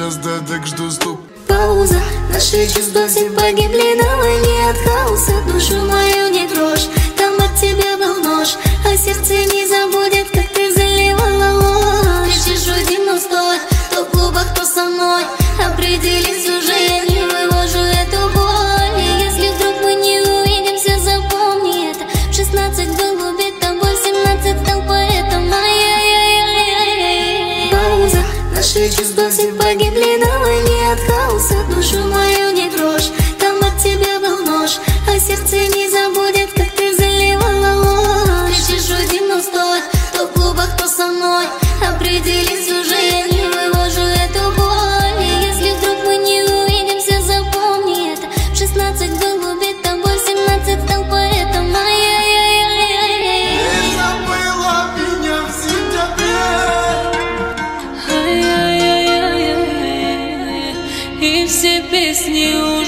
час, да, так жду стук. Пауза, наши чувства все погибли на войне от хаоса. Душу мою не трожь, там от тебя был нож, а сердце не забудет, как ты заливала ложь. Кричишь в дымном стоя, то в клубах, то со мной. Определись уже, я не вывожу эту боль. И если вдруг мы не увидимся, запомни это. В 16 был убит тобой, в 17 стал поэтом. Ай-яй-яй-яй-яй. Пауза, наши чувства все погибли на войне от хаоса. Душу мою не трожь, там от тебя был нож, а сердце не забудет, как ты заливала ложь. Кричишь в дымном стоя, то в клубах, то со мной. Определись уже, я не вывожу эту боль. И если вдруг мы не увидимся, запомни это. В 16 был убит тобой, в 17 стал поэтом. Ай-яй-яй-яй-яй. Ты забыла меня в сентябре. Ай-яй-яй-яй-яй. И все песни уже